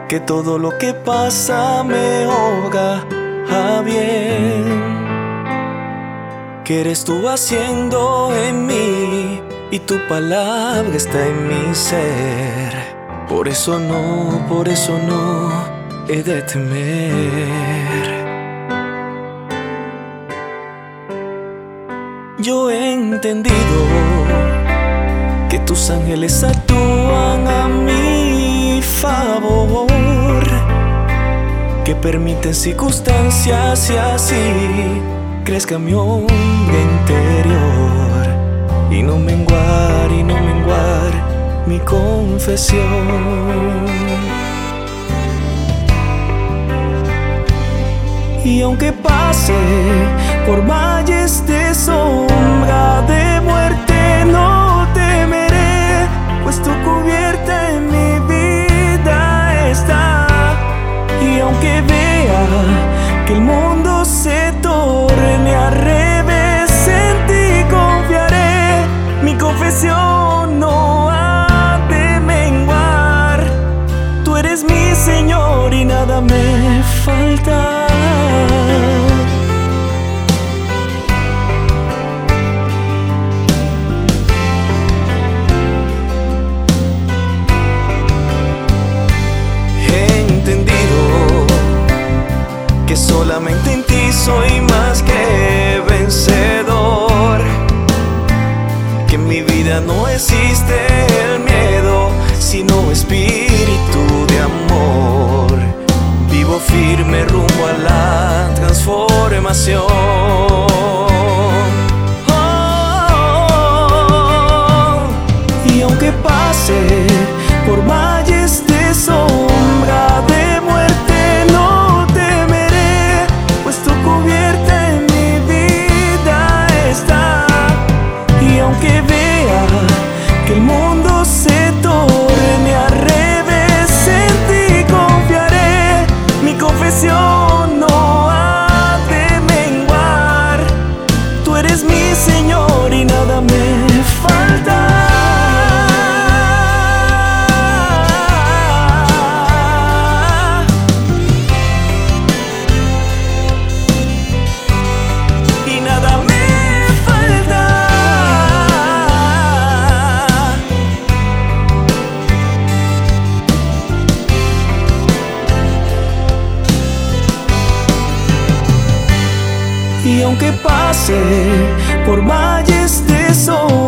que todo lo que pasa me ahoga a bien. ¿Qué eres tú haciendo en mí? Y tu palabra está en mi ser. Por eso no he de temer. Yo he entendido que tus ángeles actúan a mi favor, que permiten circunstancias y así crezca mi hombre interior, y no menguar mi confesión. Y aunque pase por valles de sombra de muerte, no temeré, pues tu cubierta en mi vida está. Y aunque vea que el mundo se torne al revés, en ti confiaré, mi confesión no ha de menguar. Tú eres mi Señor y nada me falta. Solamente en ti soy más que vencedor, que en mi vida no existe el miedo, sino espíritu de amor. Vivo firme rumbo a la transformación. Y aunque pase por valles de sombra de muerte, no temeré, pues tu cubierta en mi vida está. Y aunque vea que el mundo se torne al revés, en ti confiaré, mi confesión no ha de menguar. Tú eres mi Señor y nada me falta. Y aunque pase por valles de sombra